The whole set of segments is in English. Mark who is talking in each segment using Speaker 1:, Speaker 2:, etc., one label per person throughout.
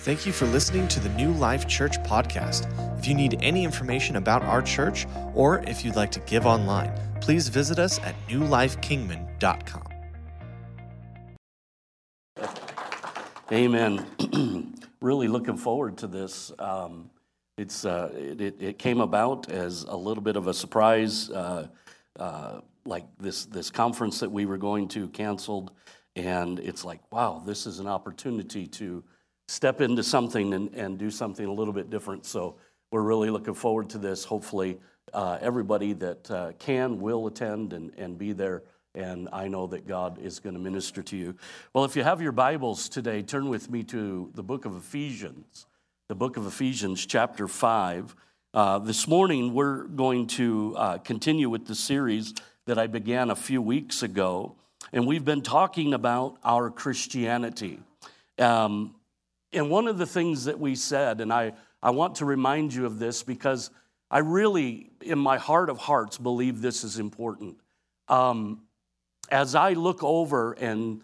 Speaker 1: Thank you for listening to the New Life Church podcast. If you need any information about our church, or if you'd like to give online, please visit us at newlifekingman.com.
Speaker 2: Amen. Really looking forward to this. It came about as a little bit of a surprise, like this conference that we were going to canceled, and it's like, wow, this is an opportunity to step into something and do something a little bit different. So we're really looking forward to this. Hopefully, everybody that will attend and be there. And I know that God is going to minister to you. Well, if you have your Bibles today, turn with me to the book of Ephesians. The book of Ephesians, chapter 5. This morning, we're going to continue with the series that I began a few weeks ago. And we've been talking about our Christianity. And one of the things that we said, and I want to remind you of this because I really, in my heart of hearts, believe this is important. As I look over and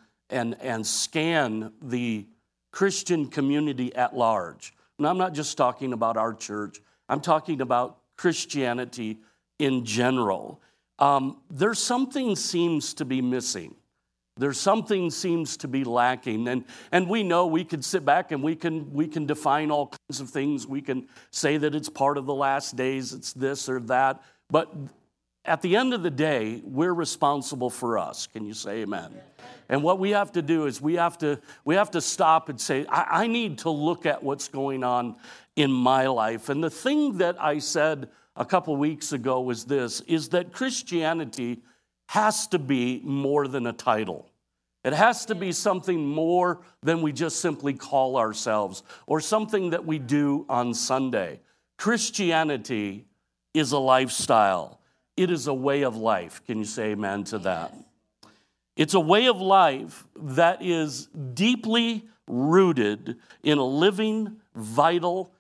Speaker 2: scan the Christian community at large, and I'm not just talking about our church, I'm talking about Christianity in general, there's something seems to be missing. There's something seems to be lacking, and we know we could sit back and we can define all kinds of things. We can say that it's part of the last days, it's this or that, but at the end of the day, we're responsible for us. Can you say amen? And what we have to do is we have to stop and say, I need to look at what's going on in my life. And the thing that I said a couple weeks ago was this, is that Christianity has to be more than a title. It has to be something more than we just simply call ourselves or something that we do on Sunday. Christianity is a lifestyle. It is a way of life. Can you say amen to that? It's a way of life that is deeply rooted in a living, vital,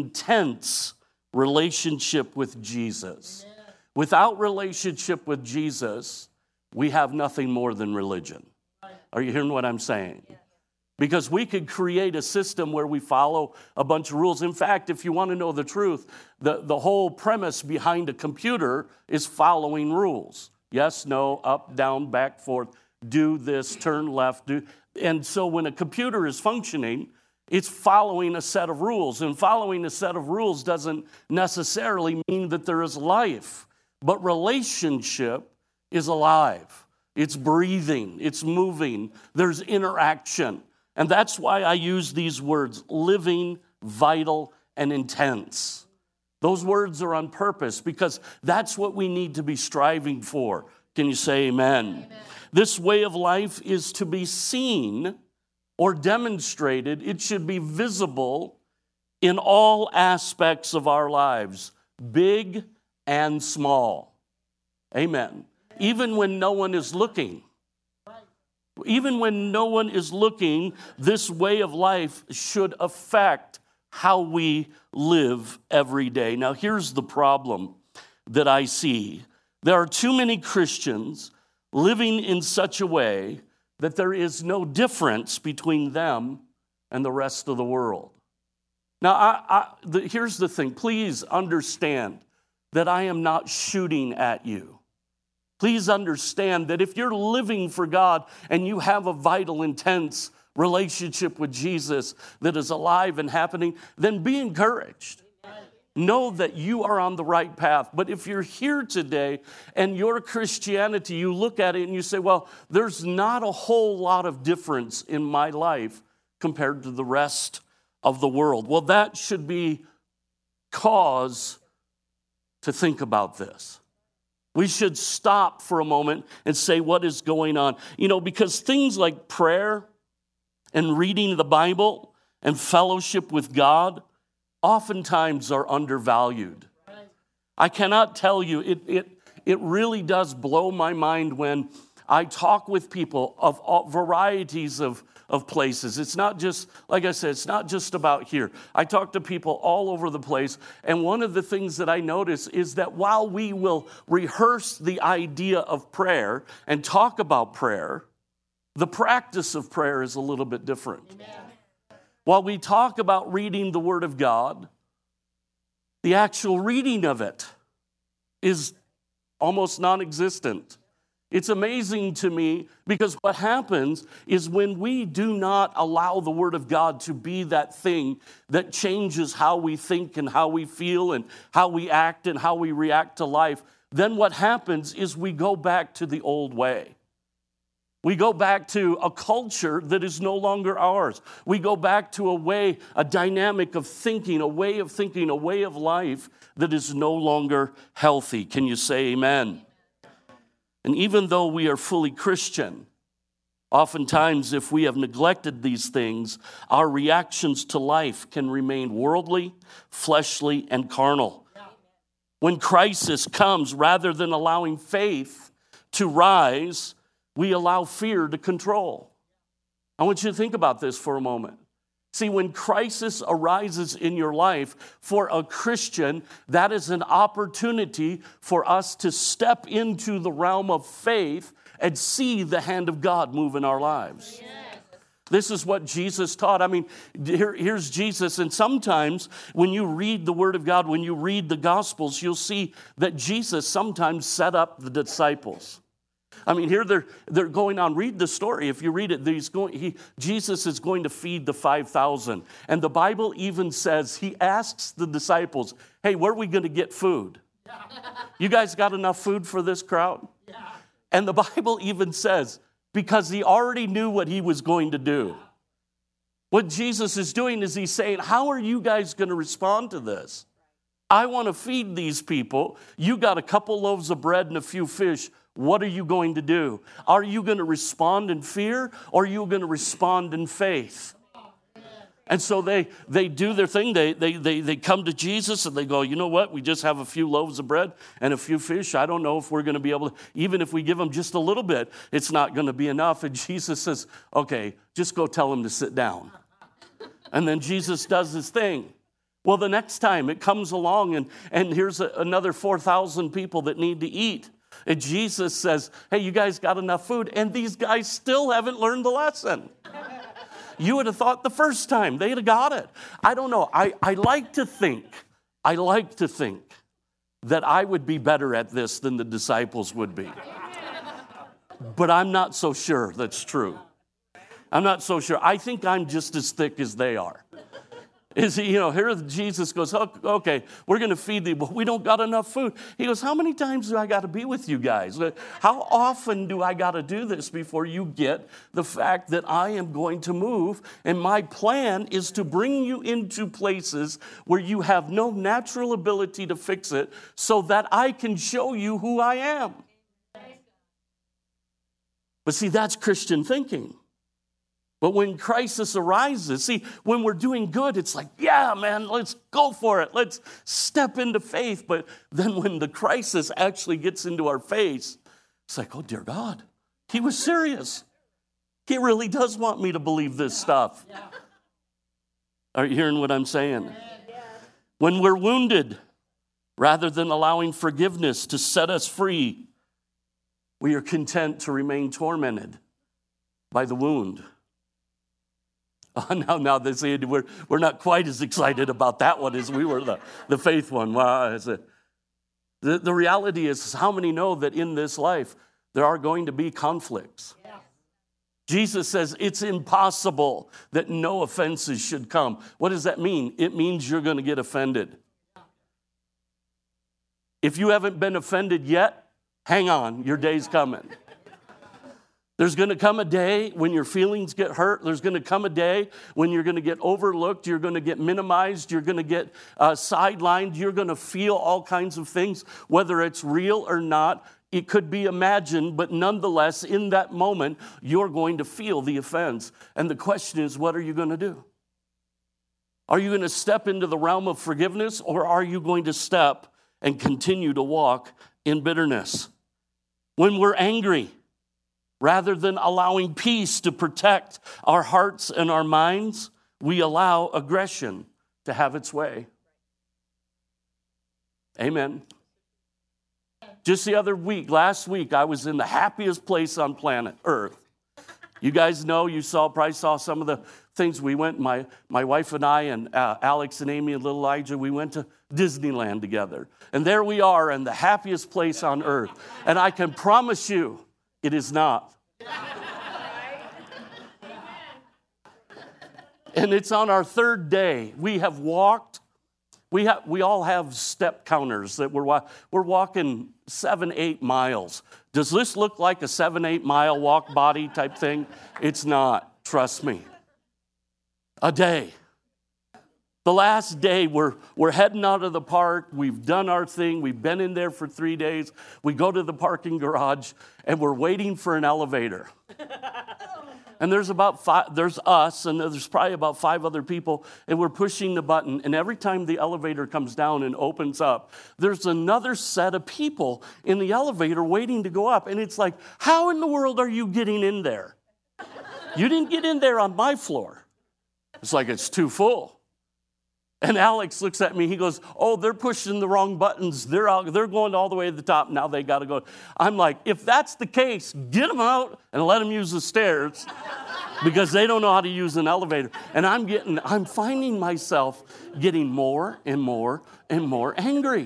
Speaker 2: intense relationship with Jesus. Without relationship with Jesus, we have nothing more than religion. Are you hearing what I'm saying? Because we could create a system where we follow a bunch of rules. In fact, if you want to know the truth, the whole premise behind a computer is following rules. Yes, no, up, down, back, forth, do this, turn left, do. And so when a computer is functioning, it's following a set of rules. And following a set of rules doesn't necessarily mean that there is life. But relationship is alive. It's breathing. It's moving. There's interaction. And that's why I use these words, living, vital, and intense. Those words are on purpose because that's what we need to be striving for. Can you say amen? Amen. This way of life is to be seen or demonstrated. It should be visible in all aspects of our lives, big and small. Amen. Even when no one is looking. Even when no one is looking, this way of life should affect how we live every day. Now, here's the problem that I see. There are too many Christians living in such a way that there is no difference between them and the rest of the world. Now, here's the thing. Please understand that I am not shooting at you. Please understand that if you're living for God and you have a vital, intense relationship with Jesus that is alive and happening, then be encouraged. Know that you are on the right path. But if you're here today and your Christianity, you look at it and you say, well, there's not a whole lot of difference in my life compared to the rest of the world. Well, that should be cause to think about this. We should stop for a moment and say, what is going on? You know, because things like prayer and reading the Bible and fellowship with God oftentimes are undervalued. I cannot tell you, it really does blow my mind when I talk with people of all varieties of places. It's not just, like I said, it's not just about here. I talk to people all over the place, and one of the things that I notice is that while we will rehearse the idea of prayer and talk about prayer, the practice of prayer is a little bit different. Amen. While we talk about reading the Word of God, the actual reading of it is almost non-existent. It's amazing to me because what happens is when we do not allow the Word of God to be that thing that changes how we think and how we feel and how we act and how we react to life, then what happens is we go back to the old way. We go back to a culture that is no longer ours. We go back to a dynamic of thinking, a way of life that is no longer healthy. Can you say amen? And even though we are fully Christian, oftentimes if we have neglected these things, our reactions to life can remain worldly, fleshly, and carnal. When crisis comes, rather than allowing faith to rise, we allow fear to control. I want you to think about this for a moment. See, when crisis arises in your life, for a Christian, that is an opportunity for us to step into the realm of faith and see the hand of God move in our lives. Yes. This is what Jesus taught. I mean, here's Jesus. And sometimes when you read the Word of God, when you read the Gospels, you'll see that Jesus sometimes set up the disciples. I mean, here they're going on. Read the story. If you read it, Jesus is going to feed the 5,000. And the Bible even says, he asks the disciples, hey, where are we going to get food? You guys got enough food for this crowd? And the Bible even says, because he already knew what he was going to do. What Jesus is doing is he's saying, how are you guys going to respond to this? I want to feed these people. You got a couple loaves of bread and a few fish. What are you going to do? Are you going to respond in fear or are you going to respond in faith? And so they do their thing. They come to Jesus and they go, you know what? We just have a few loaves of bread and a few fish. I don't know if we're going to be able to, even if we give them just a little bit, it's not going to be enough. And Jesus says, okay, just go tell them to sit down. And then Jesus does his thing. Well, the next time it comes along and here's another 4,000 people that need to eat. And Jesus says, hey, you guys got enough food? And these guys still haven't learned the lesson. You would have thought the first time they'd have got it. I don't know. I like to think that I would be better at this than the disciples would be. But I'm not so sure that's true. I'm not so sure. I think I'm just as thick as they are. Here Jesus goes, okay, we're going to feed them, but we don't got enough food. He goes, how many times do I got to be with you guys? How often do I got to do this before you get the fact that I am going to move? And my plan is to bring you into places where you have no natural ability to fix it so that I can show you who I am. But see, that's Christian thinking. But when crisis arises, see, when we're doing good, it's like, yeah, man, let's go for it. Let's step into faith. But then when the crisis actually gets into our face, it's like, oh, dear God, he was serious. He really does want me to believe this stuff. Are you hearing what I'm saying? When we're wounded, rather than allowing forgiveness to set us free, we are content to remain tormented by the wound. Now we're not quite as excited about that one as we were the faith one. Wow, the reality is, how many know that in this life there are going to be conflicts? Yeah. Jesus says it's impossible that no offenses should come. What does that mean? It means you're going to get offended. Yeah. If you haven't been offended yet, hang on, your day's coming. There's going to come a day when your feelings get hurt. There's going to come a day when you're going to get overlooked. You're going to get minimized. You're going to get sidelined. You're going to feel all kinds of things, whether it's real or not. It could be imagined, but nonetheless, in that moment, you're going to feel the offense. And the question is, what are you going to do? Are you going to step into the realm of forgiveness, or are you going to step and continue to walk in bitterness? When we're angry, rather than allowing peace to protect our hearts and our minds, we allow aggression to have its way. Amen. Just the other week, last week, I was in the happiest place on planet Earth. You guys know, probably saw some of the things. We went, my wife and I and Alex and Amy and little Elijah, we went to Disneyland together. And there we are in the happiest place on earth. And I can promise you, it is not. And it's on our third day. We have walked. We all have step counters that we're walking 7-8 miles. Does this look like a 7-8 mile walk body type thing? It's not. Trust me. A day. The last day, we're heading out of the park. We've done our thing. We've been in there for 3 days. We go to the parking garage, and we're waiting for an elevator. And there's us, and there's probably about 5 other people, and we're pushing the button. And every time the elevator comes down and opens up, there's another set of people in the elevator waiting to go up. And it's like, how in the world are you getting in there? You didn't get in there on my floor. It's like, it's too full. And Alex looks at me. He goes, oh, they're pushing the wrong buttons. They're going all the way to the top. Now they got to go. I'm like, if that's the case, get them out and let them use the stairs because they don't know how to use an elevator. And I'm finding myself getting more and more and more angry.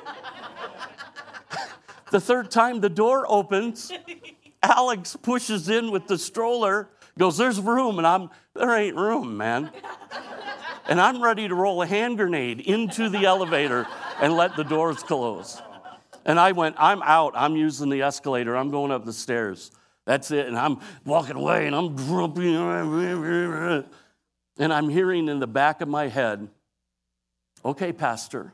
Speaker 2: The third time the door opens, Alex pushes in with the stroller, goes, there's room. And there ain't room, man. And I'm ready to roll a hand grenade into the elevator and let the doors close. And I went, I'm out. I'm using the escalator. I'm going up the stairs. That's it. And I'm walking away, and I'm grumpy. And I'm hearing in the back of my head, okay, Pastor.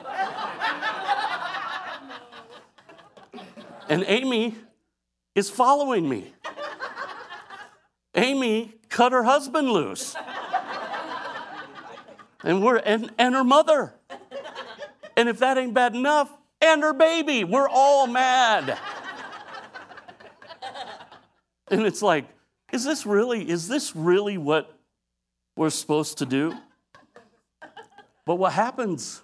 Speaker 2: And Amy is following me. Amy cut her husband loose. And her mother. And if that ain't bad enough, and her baby. We're all mad. And it's like, is this really what we're supposed to do? But what happens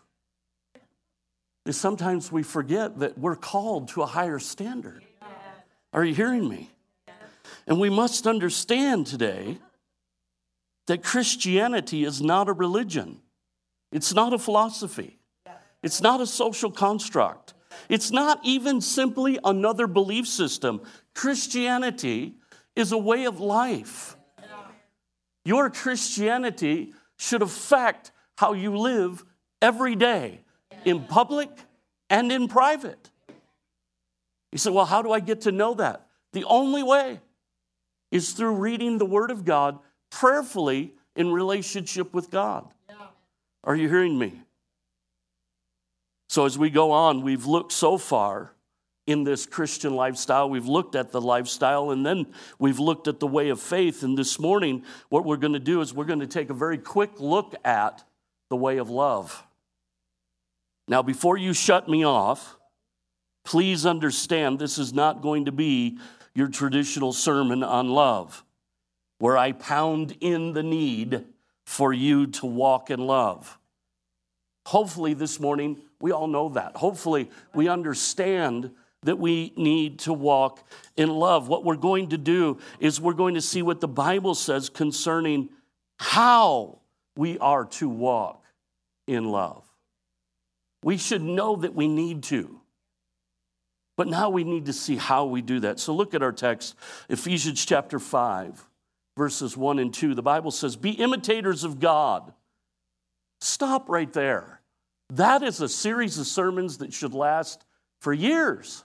Speaker 2: is sometimes we forget that we're called to a higher standard. Are you hearing me? And we must understand today that Christianity is not a religion. It's not a philosophy. It's not a social construct. It's not even simply another belief system. Christianity is a way of life. Your Christianity should affect how you live every day, in public and in private. You say, well, how do I get to know that? The only way is through reading the Word of God prayerfully in relationship with God. Yeah. Are you hearing me? So as we go on, we've looked so far in this Christian lifestyle. We've looked at the lifestyle, and then we've looked at the way of faith. And this morning, what we're going to do is we're going to take a very quick look at the way of love. Now, before you shut me off, please understand this is not going to be your traditional sermon on love, where I pound in the need for you to walk in love. Hopefully this morning, we all know that. Hopefully we understand that we need to walk in love. What we're going to do is we're going to see what the Bible says concerning how we are to walk in love. We should know that we need to. But now we need to see how we do that. So look at our text, Ephesians chapter 5. Verses 1 and 2, the Bible says, be imitators of God. Stop right there. That is a series of sermons that should last for years.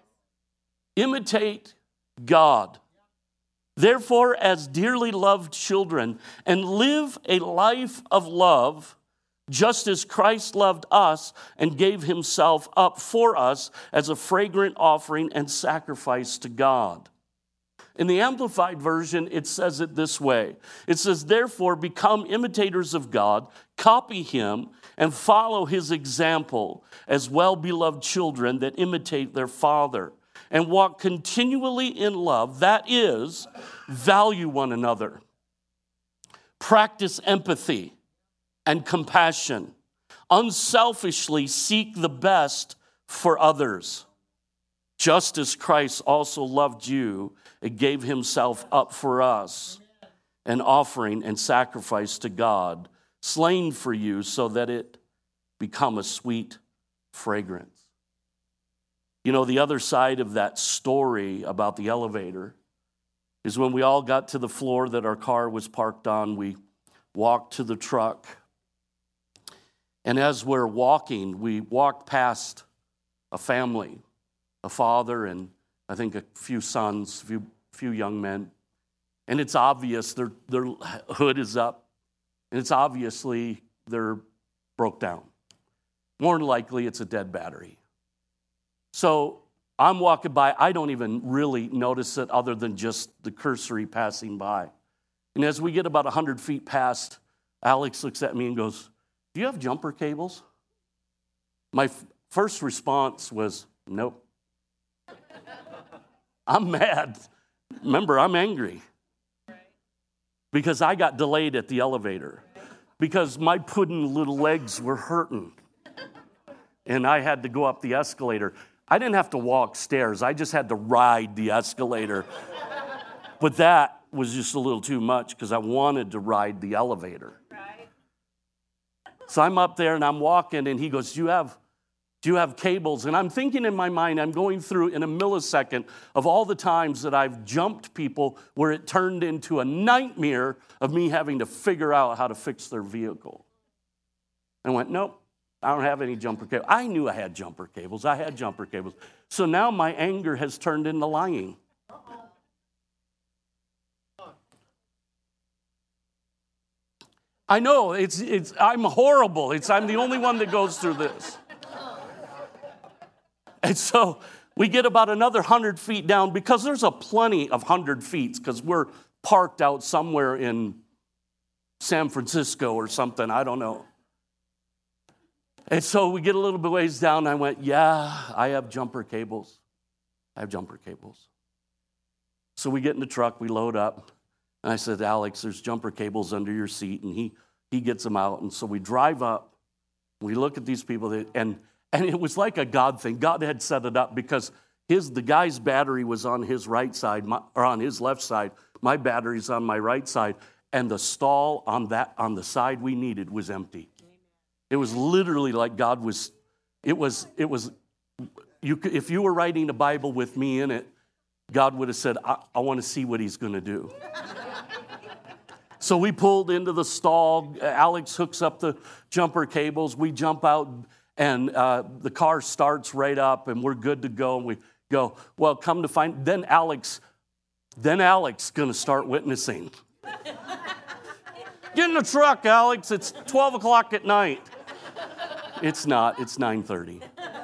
Speaker 2: Imitate God. Therefore, as dearly loved children, and live a life of love, just as Christ loved us and gave himself up for us as a fragrant offering and sacrifice to God. In the Amplified Version, it says it this way. It says, therefore, become imitators of God, copy him, and follow his example as well-beloved children that imitate their father, and walk continually in love. That is, value one another. Practice empathy and compassion. Unselfishly seek the best for others, just as Christ also loved you and gave himself up for us. an offering and sacrifice to God, slain for you so that it become a sweet fragrance. You know, the other side of that story about the elevator is when we all got to the floor that our car was parked on, we walked to the truck. And as we're walking, we walked past a family, a father and I think a few sons, a few young men. And it's obvious their hood is up. And it's obviously they're broke down. More than likely, it's a dead battery. So I'm walking by. I don't even really notice it other than just the cursory passing by. And as we get about 100 feet past, Alex looks at me and goes, "Do you have jumper cables?" My first response was, "Nope." I'm mad. Remember, I'm angry. Because I got delayed at the elevator. Because my pudding little legs were hurting. And I had to go up the escalator. I didn't have to walk stairs. I just had to ride the escalator. But that was just a little too much because I wanted to ride the elevator. So I'm up there and I'm walking and he goes, do you have cables? And I'm thinking in my mind, I'm going through in a millisecond of all the times that I've jumped people where it turned into a nightmare of me having to figure out how to fix their vehicle. I went, nope, I don't have any jumper cables. I knew I had jumper cables. I had jumper cables. So now my anger has turned into lying. I know, I'm horrible. I'm the only one that goes through this. And so we get about another 100 feet down because there's a plenty of 100 feet because we're parked out somewhere in San Francisco or something. I don't know. And so we get a little bit ways down. And I went, yeah, I have jumper cables. I have jumper cables. So we get in the truck. We load up. And I said, Alex, there's jumper cables under your seat. And he gets them out. And so we drive up. We look at these people. And it was like a God thing. God had set it up because the guy's battery was on his right side, or on his left side. My battery's on my right side. And the stall on the side we needed was empty. It was literally like God was, if you were writing a Bible with me in it, God would have said, I want to see what he's going to do. So we pulled into the stall. Alex hooks up the jumper cables. We jump out, and the car starts right up, and we're good to go. And we go, well, come to find, then Alex going to start witnessing. Get in the truck, Alex. It's 12 o'clock at night. It's not. It's 9:30.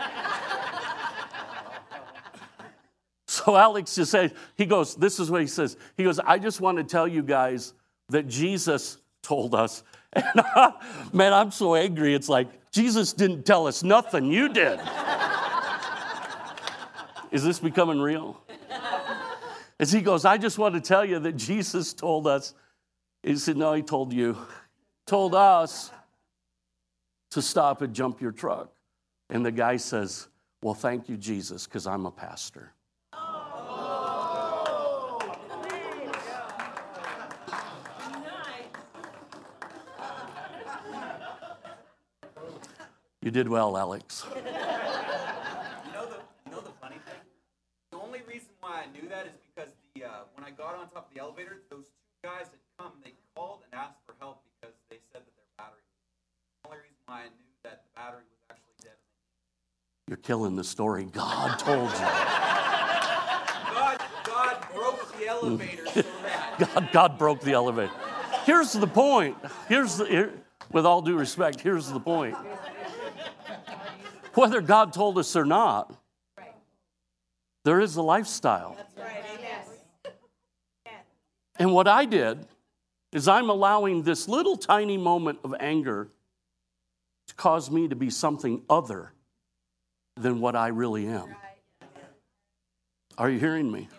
Speaker 2: So Alex just said, he goes, this is what he says. He goes, I just want to tell you guys that Jesus told us. And man, I'm so angry. It's like, Jesus didn't tell us nothing. You did. Is this becoming real? As he goes, I just want to tell you that Jesus told us. He said, no, he told you. Told us to stop and jump your truck. And the guy says, well, thank you, Jesus, because I'm a pastor. You did well, Alex.
Speaker 3: You know the funny thing? The only reason why I knew that is because when I got on top of the elevator, those two guys had come, they called and asked for help because they said that their battery was. The only reason why I knew that the battery was actually dead.
Speaker 2: You're killing the story. God told you.
Speaker 3: God broke the elevator so that.
Speaker 2: God broke the elevator. Here's the point. With all due respect, here's the point. Whether God told us or not, there is a lifestyle. And what I did is I'm allowing this little tiny moment of anger to cause me to be something other than what I really am. Are you hearing me?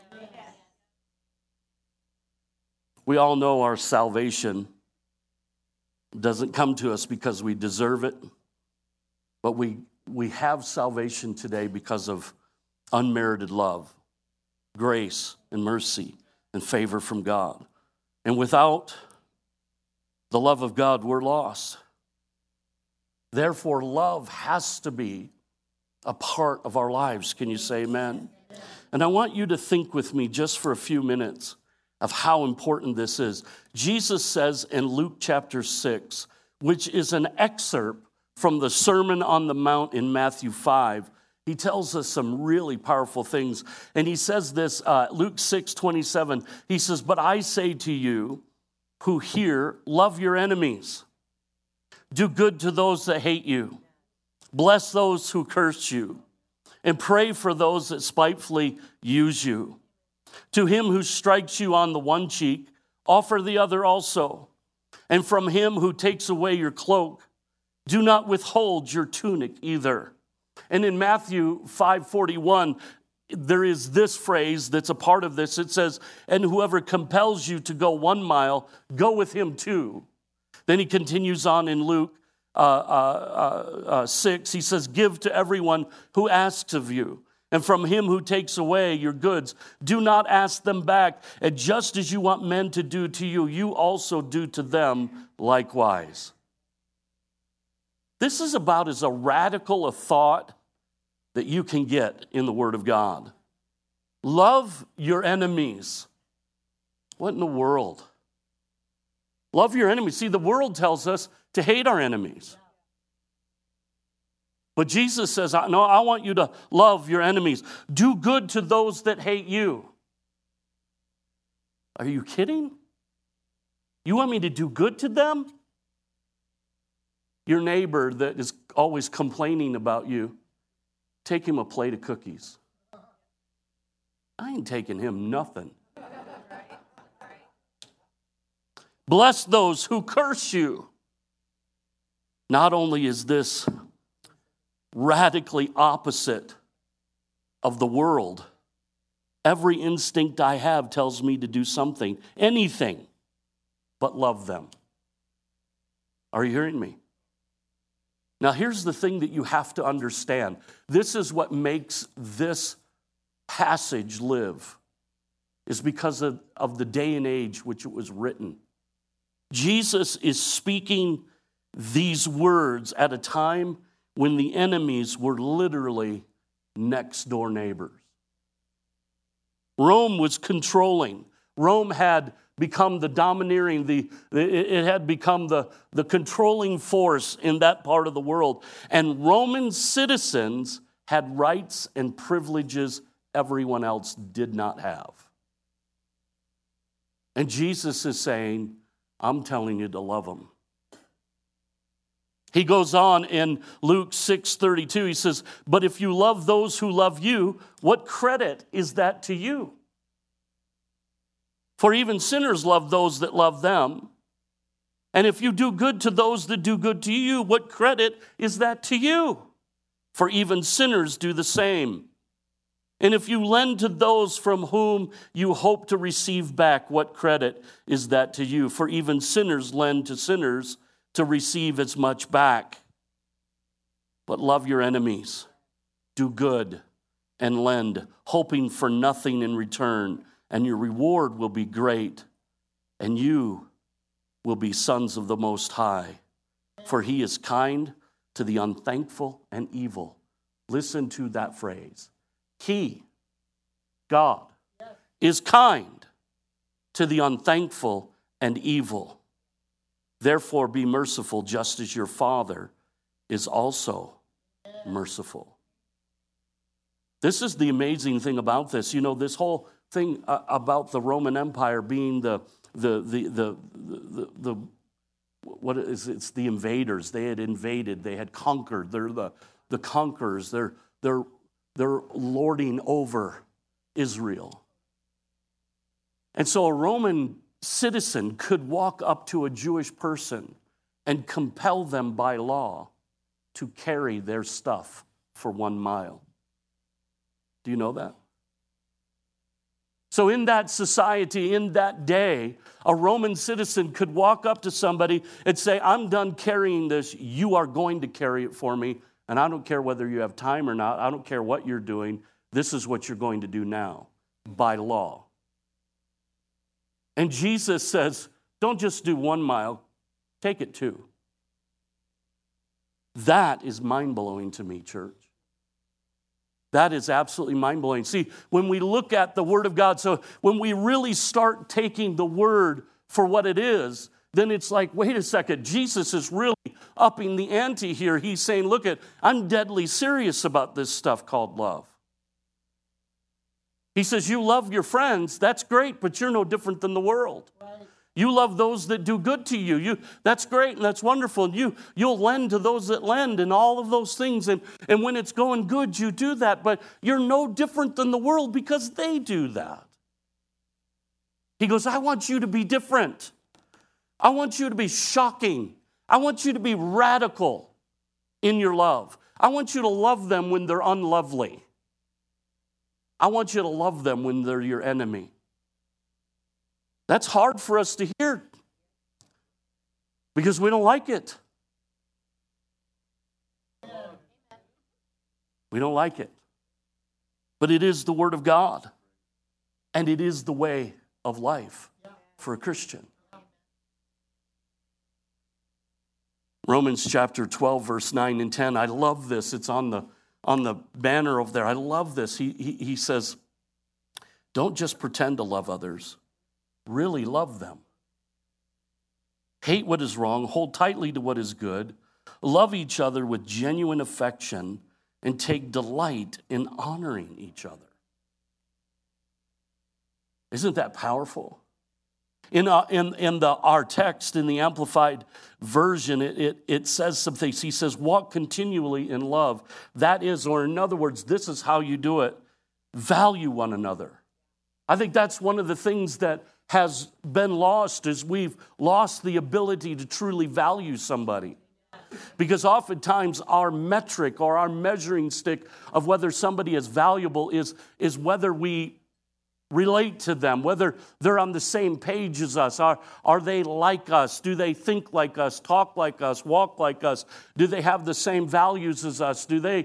Speaker 2: We all know our salvation doesn't come to us because we deserve it, but we have salvation today because of unmerited love, grace, and mercy, and favor from God. And without the love of God, we're lost. Therefore, love has to be a part of our lives. Can you say amen? And I want you to think with me just for a few minutes of how important this is. Jesus says in Luke chapter 6, which is an excerpt from the Sermon on the Mount in Matthew 5, he tells us some really powerful things. And he says this, Luke 6:27, he says, "But I say to you who hear, love your enemies. Do good to those that hate you. Bless those who curse you. And pray for those that spitefully use you. To him who strikes you on the one cheek, offer the other also. And from him who takes away your cloak, do not withhold your tunic either." And in Matthew 5:41, there is this phrase that's a part of this. It says, "And whoever compels you to go 1 mile, go with him 2. Then he continues on in Luke 6. He says, "Give to everyone who asks of you. And from him who takes away your goods, do not ask them back. And just as you want men to do to you, you also do to them likewise." This is about as a radical a thought that you can get in the Word of God. Love your enemies. What in the world? Love your enemies. See, the world tells us to hate our enemies. But Jesus says, no, I want you to love your enemies. Do good to those that hate you. Are you kidding? You want me to do good to them? Your neighbor that is always complaining about you, take him a plate of cookies. I ain't taking him nothing. Bless those who curse you. Not only is this radically opposite of the world, every instinct I have tells me to do something, anything, but love them. Are you hearing me? Now, here's the thing that you have to understand. This is what makes this passage live, is because of the day and age which it was written. Jesus is speaking these words at a time when the enemies were literally next door neighbors. Rome was controlling. Rome had become the domineering, it had become the controlling force in that part of the world. And Roman citizens had rights and privileges everyone else did not have. And Jesus is saying, I'm telling you to love them. He goes on in Luke 6:32, he says, "But if you love those who love you, what credit is that to you? For even sinners love those that love them. And if you do good to those that do good to you, what credit is that to you? For even sinners do the same. And if you lend to those from whom you hope to receive back, what credit is that to you? For even sinners lend to sinners to receive as much back. But love your enemies, do good, and lend, hoping for nothing in return, and your reward will be great, and you will be sons of the Most High. For he is kind to the unthankful and evil." Listen to that phrase. He, God, is kind to the unthankful and evil. Therefore be merciful, just as your Father is also merciful. This is the amazing thing about this. You know, this whole thing about the Roman Empire being it's the invaders. They had invaded. They had conquered. They're the conquerors. They're lording over Israel. And so a Roman citizen could walk up to a Jewish person and compel them by law to carry their stuff for 1 mile. Do you know that? So in that society, in that day, a Roman citizen could walk up to somebody and say, "I'm done carrying this. You are going to carry it for me. And I don't care whether you have time or not. I don't care what you're doing. This is what you're going to do now by law." And Jesus says, don't just do 1 mile, take it 2. That is mind-blowing to me, church. That is absolutely mind-blowing. See, when we look at the Word of God, so when we really start taking the Word for what it is, then it's like, wait a second, Jesus is really upping the ante here. He's saying, look, I'm deadly serious about this stuff called love. He says, you love your friends, that's great, but you're no different than the world. Right. You love those that do good to you. That's great and that's wonderful. And you'll lend to those that lend and all of those things. And when it's going good, you do that. But you're no different than the world because they do that. He goes, I want you to be different. I want you to be shocking. I want you to be radical in your love. I want you to love them when they're unlovely. I want you to love them when they're your enemy. That's hard for us to hear because we don't like it. We don't like it. But it is the Word of God, and it is the way of life for a Christian. Romans chapter 12, verse 9 and 10. I love this. It's on the banner over there. I love this. He says, don't just pretend to love others. Really love them. Hate what is wrong. Hold tightly to what is good. Love each other with genuine affection and take delight in honoring each other. Isn't that powerful? In our text, in the Amplified Version, it says some things. He says, walk continually in love. That is, or in other words, this is how you do it. Value one another. I think that's one of the things that has been lost is we've lost the ability to truly value somebody. Because oftentimes our metric or our measuring stick of whether somebody is valuable is whether we relate to them, whether they're on the same page as us. Are they like us? Do they think like us, talk like us, walk like us? Do they have the same values as us? Do they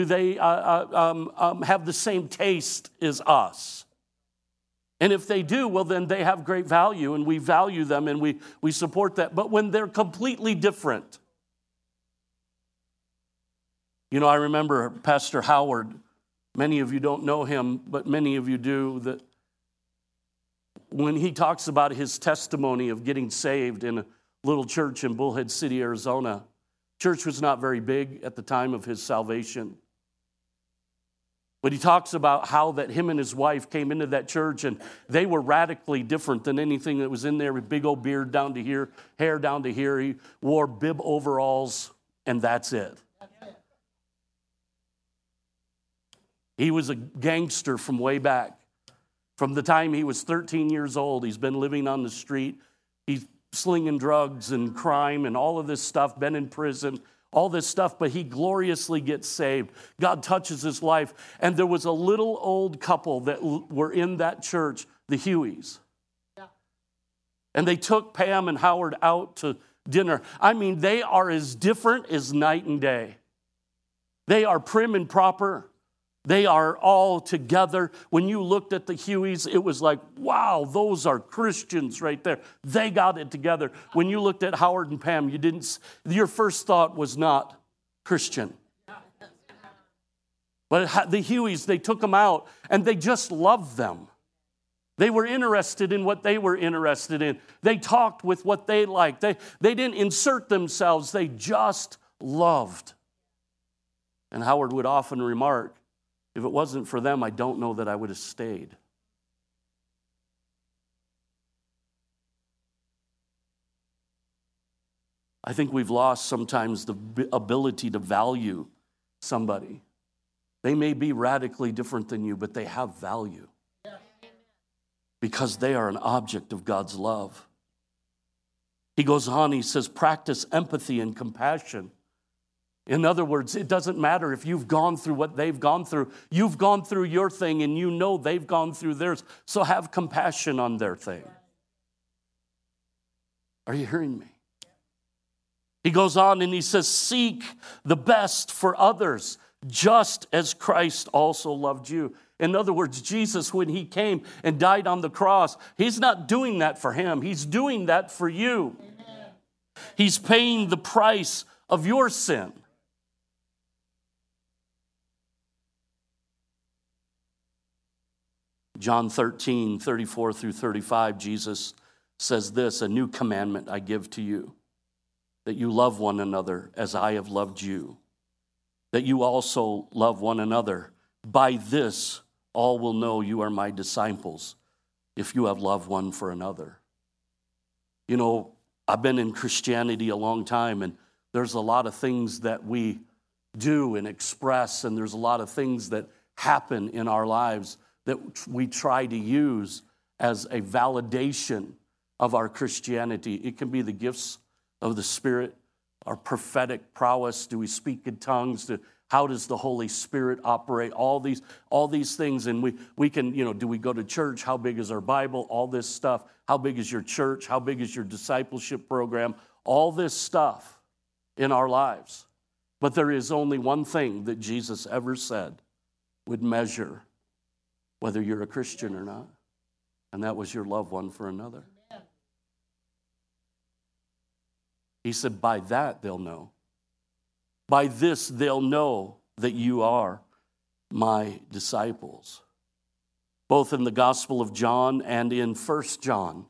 Speaker 2: have the same taste as us? And if they do, well, then they have great value, and we value them, and we support that. But when they're completely different, I remember Pastor Howard. Many of you don't know him, but many of you do, that when he talks about his testimony of getting saved in a little church in Bullhead City, Arizona, church was not very big at the time of his salvation. But he talks about how that him and his wife came into that church and they were radically different than anything that was in there, with big old beard down to here, hair down to here. He wore bib overalls, and that's it. He was a gangster from way back. From the time he was 13 years old, he's been living on the street. He's slinging drugs and crime and all of this stuff, been in prison, all this stuff, but he gloriously gets saved. God touches his life. And there was a little old couple that were in that church, the Hueys. Yeah. And they took Pam and Howard out to dinner. I mean, they are as different as night and day. They are prim and proper. They are all together. When you looked at the Hueys, it was like, wow, those are Christians right there. They got it together. When you looked at Howard and Pam, your first thought was not Christian. But the Hueys, they took them out and they just loved them. They were interested in what they were interested in. They talked with what they liked. They didn't insert themselves. They just loved. And Howard would often remark, if it wasn't for them, I don't know that I would have stayed. I think we've lost sometimes the ability to value somebody. They may be radically different than you, but they have value. Because they are an object of God's love. He goes on, he says, practice empathy and compassion. In other words, it doesn't matter if you've gone through what they've gone through. You've gone through your thing and you know they've gone through theirs. So have compassion on their thing. Are you hearing me? He goes on and he says, seek the best for others, just as Christ also loved you. In other words, Jesus, when he came and died on the cross, he's not doing that for him. He's doing that for you. Amen. He's paying the price of your sin. John 13, 34 through 35, Jesus says this, "A new commandment I give to you, that you love one another as I have loved you, that you also love one another. By this, all will know you are my disciples, if you have love one for another." You know, I've been in Christianity a long time, and there's a lot of things that we do and express, and there's a lot of things that happen in our lives that we try to use as a validation of our Christianity. It can be the gifts of the Spirit, our prophetic prowess. Do we speak in tongues? How does the Holy Spirit operate? All these things. And we can, do we go to church? How big is our Bible? All this stuff. How big is your church? How big is your discipleship program? All this stuff in our lives. But there is only one thing that Jesus ever said would measure whether you're a Christian or not. And that was your love one for another. He said, by that they'll know. By this they'll know that you are my disciples. Both in the Gospel of John and in 1 John,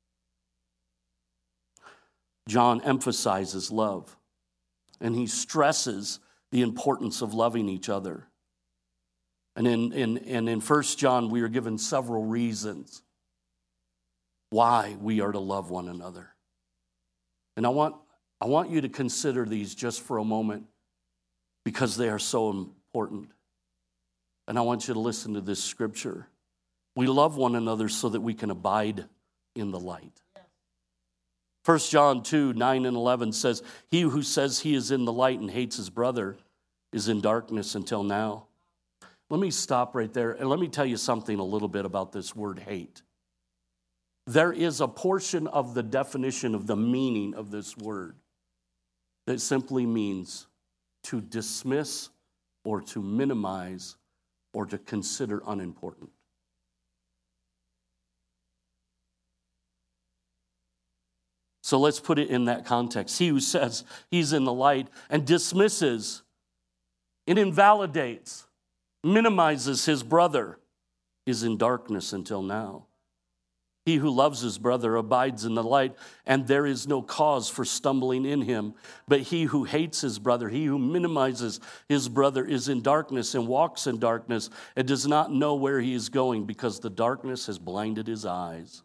Speaker 2: John emphasizes love. And he stresses the importance of loving each other. And in 1 John, we are given several reasons why we are to love one another. And I want you to consider these just for a moment because they are so important. And I want you to listen to this scripture. We love one another so that we can abide in the light. 1 John 2, 9 and 11 says, "He who says he is in the light and hates his brother is in darkness until now." Let me stop right there and let me tell you something a little bit about this word hate. There is a portion of the definition of the meaning of this word that simply means to dismiss or to minimize or to consider unimportant. So let's put it in that context. He who says he's in the light and dismisses, it invalidates, minimizes his brother is in darkness until now. He who loves his brother abides in the light, and there is no cause for stumbling in him. But he who hates his brother, he who minimizes his brother, is in darkness and walks in darkness and does not know where he is going because the darkness has blinded his eyes.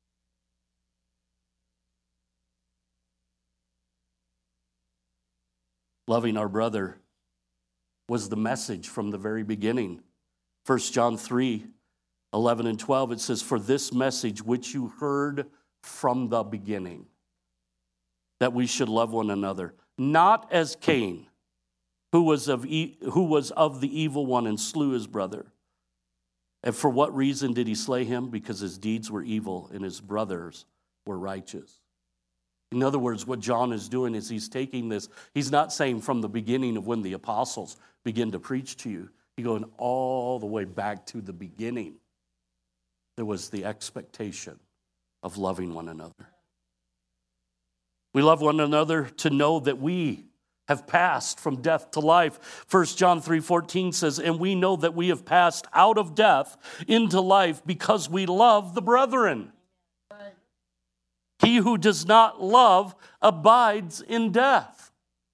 Speaker 2: Loving our brother was the message from the very beginning. 1 John 3, 11 and 12, it says, "For this message which you heard from the beginning, that we should love one another, not as Cain, who was of the evil one and slew his brother. And for what reason did he slay him? Because his deeds were evil and his brothers were righteous." In other words, what John is doing is he's taking this, he's not saying from the beginning of when the apostles begin to preach to you. He's going all the way back to the beginning. There was the expectation of loving one another. We love one another to know that we have passed from death to life. 1 John 3:14 says, "And we know that we have passed out of death into life because we love the brethren. He who does not love abides in death."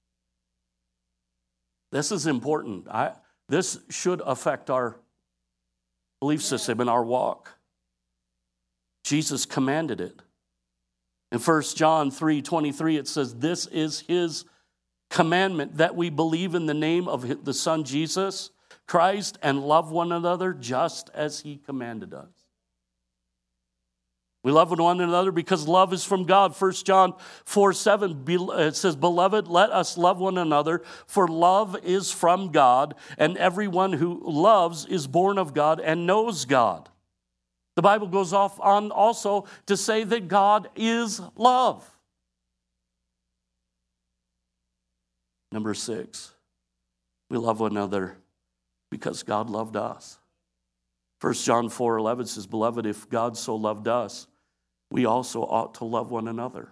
Speaker 2: This is important. This should affect our belief system and our walk. Jesus commanded it. In 1 John 3:23, it says, "This is his commandment, that we believe in the name of the Son Jesus Christ and love one another just as he commanded us." We love one another because love is from God. 1 John 4:7, it says, "Beloved, let us love one another, for love is from God, and everyone who loves is born of God and knows God." The Bible goes off on also to say that God is love. Number 6, we love one another because God loved us. 1 John 4:11 says, "Beloved, if God so loved us, we also ought to love one another."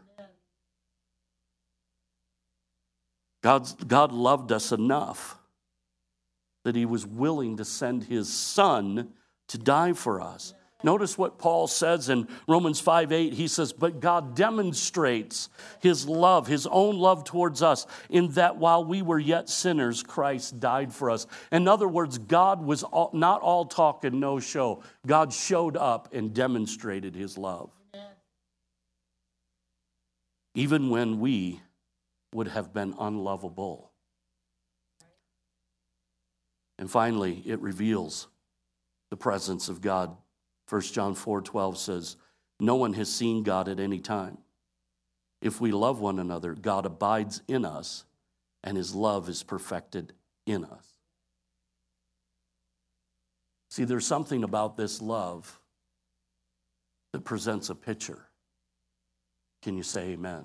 Speaker 2: God loved us enough that he was willing to send his son to die for us. Notice what Paul says in Romans 5:8. He says, "But God demonstrates his love, his own love towards us, in that while we were yet sinners, Christ died for us." In other words, God was not all talk and no show. God showed up and demonstrated his love. Even when we would have been unlovable. And finally, it reveals the presence of God. 1 John 4:12 says, "No one has seen God at any time. If we love one another, God abides in us, and his love is perfected in us." See, there's something about this love that presents a picture. Can you say amen?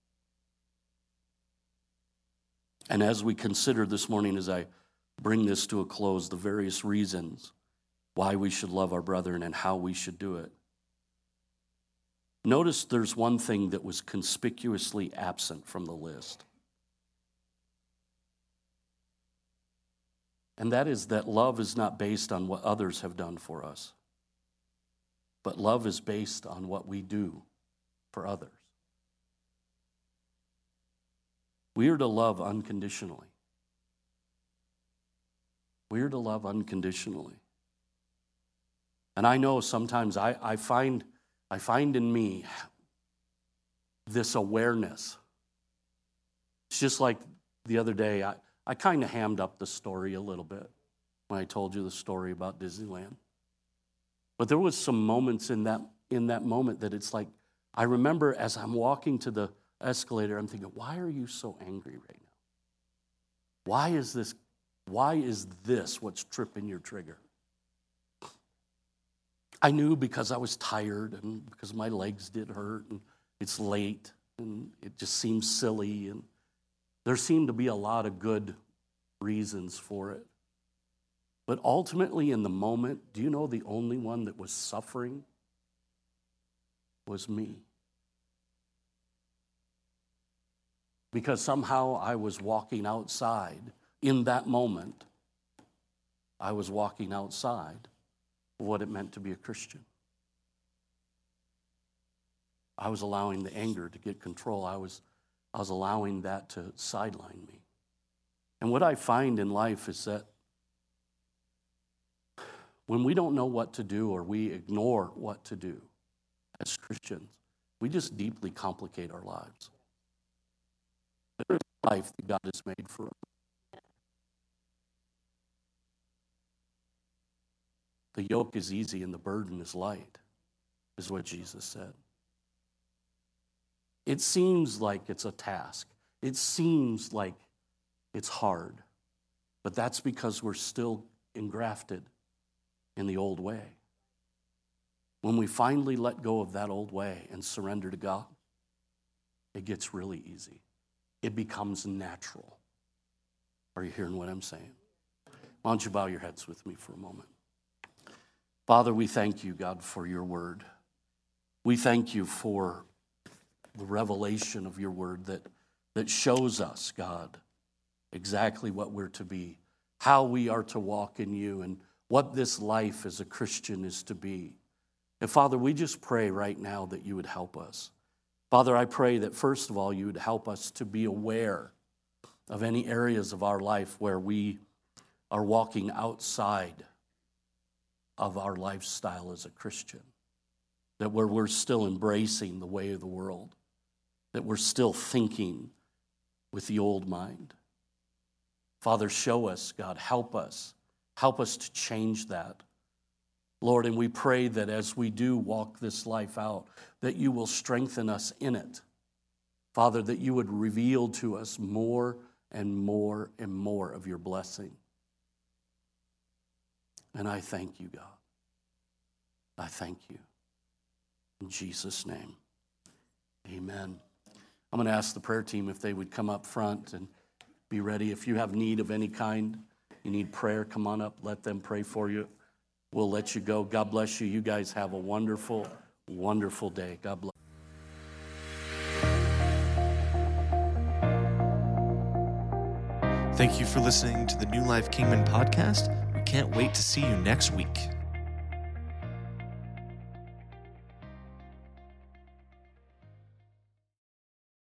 Speaker 2: And as we consider this morning, as I bring this to a close, the various reasons why we should love our brethren and how we should do it, notice there's one thing that was conspicuously absent from the list. And that is that love is not based on what others have done for us, but love is based on what we do for others. We are to love unconditionally. We are to love unconditionally. And I know sometimes I find in me this awareness. It's just like the other day, I kind of hammed up the story a little bit when I told you the story about Disneyland. But there was some moments in that moment that it's like, I remember as I'm walking to the escalator, I'm thinking, why are you so angry right now? Why is this what's tripping your trigger? I knew because I was tired and because my legs did hurt and it's late and it just seemed silly, and there seemed to be a lot of good reasons for it. But ultimately in the moment, do you know the only one that was suffering was me? Because somehow I was walking outside in that moment. I was walking outside of what it meant to be a Christian. I was allowing the anger to get control. I was allowing that to sideline me. And what I find in life is that when we don't know what to do or we ignore what to do as Christians, we just deeply complicate our lives. There is a life that God has made for us. The yoke is easy and the burden is light, is what Jesus said. It seems like it's a task. It seems like it's hard. But that's because we're still engrafted in the old way. When we finally let go of that old way and surrender to God, it gets really easy. It becomes natural. Are you hearing what I'm saying? Why don't you bow your heads with me for a moment? Father, we thank you, God, for your word. We thank you for the revelation of your word that shows us, God, exactly what we're to be, how we are to walk in you, and what this life as a Christian is to be. And Father, we just pray right now that you would help us. Father, I pray that first of all, you would help us to be aware of any areas of our life where we are walking outside of our lifestyle as a Christian, that where we're still embracing the way of the world, that we're still thinking with the old mind. Father, show us, God, help us to change that. Lord, and we pray that as we do walk this life out, that you will strengthen us in it. Father, that you would reveal to us more and more and more of your blessing. And I thank you, God. I thank you. In Jesus' name, amen. I'm going to ask the prayer team if they would come up front and be ready. If you have need of any kind, you need prayer, come on up, let them pray for you. we'll let you go. God bless you. You guys have a wonderful, wonderful day. God bless.
Speaker 1: Thank you for listening to the New Life Kingman podcast. We can't wait to see you next week.